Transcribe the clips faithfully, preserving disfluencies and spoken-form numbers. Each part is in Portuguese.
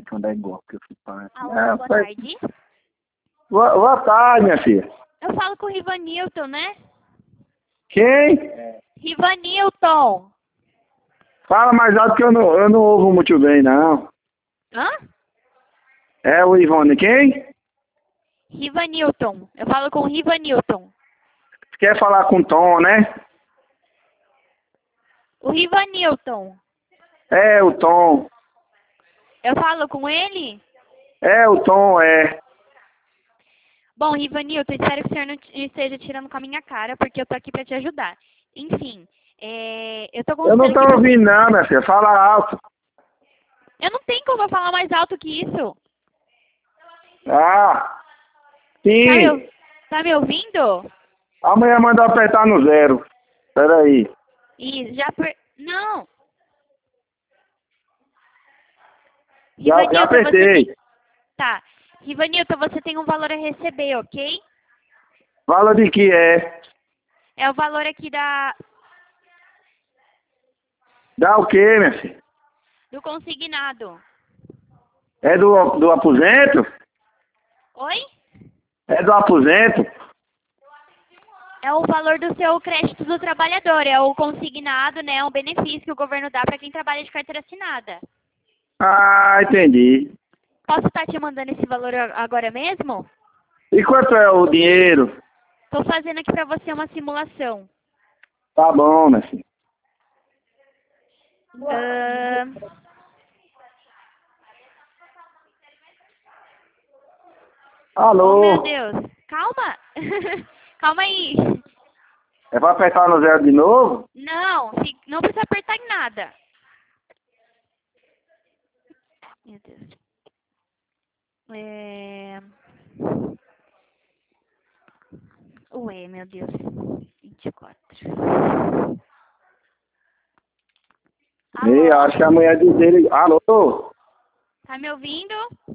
quando é igual que eu fui para. Alô, É, boa foi... tarde. boa, boa tarde, minha filha. Eu falo com o Rivanilton, né? Quem? Rivanilton. Fala mais alto que eu não, eu não ouvo muito bem, não. Hã? É o Ivone, quem? Rivanilton. Eu falo com o Rivanilton. Quer falar com o Tom, né? O Rivanilton. É, o Tom. Eu falo com ele? É, o Tom, é. Bom, Rivanilton, espero que o senhor não t- esteja tirando com a minha cara, porque eu tô aqui pra te ajudar. Enfim, é, eu tô Eu não consultando tô aqui pra... ouvindo, não, minha filha. Fala alto. Eu não tenho como eu falar mais alto que isso. Ah, Tá me, sim. ou- tá me ouvindo? Amanhã manda eu apertar no zero. Peraí. Isso, já per... Não. Já, já Rivanilton, você apertei. tem... Tá. Rivanilton, você tem um valor a receber, ok? Fala de que é. É o valor aqui da... Dá o quê, minha filha? do consignado. É do, do aposento? Oi? É do aposento? É o valor do seu crédito do trabalhador. É o consignado, né? É um benefício que o governo dá para quem trabalha de carteira assinada. Ah, entendi. Posso estar te mandando esse valor a- agora mesmo? E quanto é o dinheiro? Estou fazendo aqui para você uma simulação. Tá bom, minha filha. Ahn, Oh, meu Alô? Deus. Calma. Calma aí. É pra apertar no zero de novo? Não, fi- não precisa apertar em nada. Meu Deus. É... Ué, meu Deus. vinte e quatro. Ei, Alô? acho que a mulher dele... Alô? Tá me ouvindo?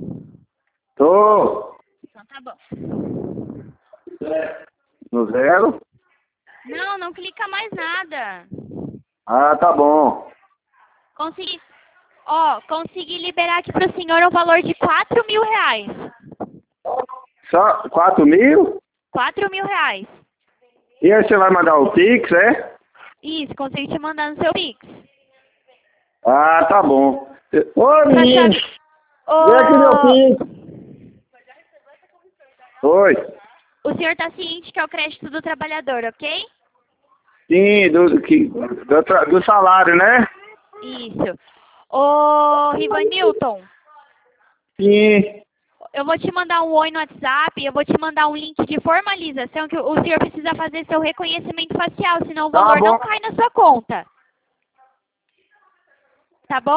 Tô. Então tá bom. No zero? Não, não clica mais nada. Ah, tá bom. Consegui. Ó, consegui liberar aqui pro senhor o valor de quatro mil reais. Só quatro mil? Quatro mil reais. E aí você vai mandar o Pix, é? Isso, consegui te mandar no seu Pix. Ah, tá bom. Ô, Pra menino, saber... vem aqui meu Ô, Pix. Oi. o senhor tá ciente que é o crédito do trabalhador, ok? Sim, do, que, do, tra- do salário, né? Isso. Ô, Rivanilton, Sim. eu vou te mandar um oi no WhatsApp, eu vou te mandar um link de formalização que o senhor precisa fazer seu reconhecimento facial, senão o Tá valor bom. não cai na sua conta. Tá bom?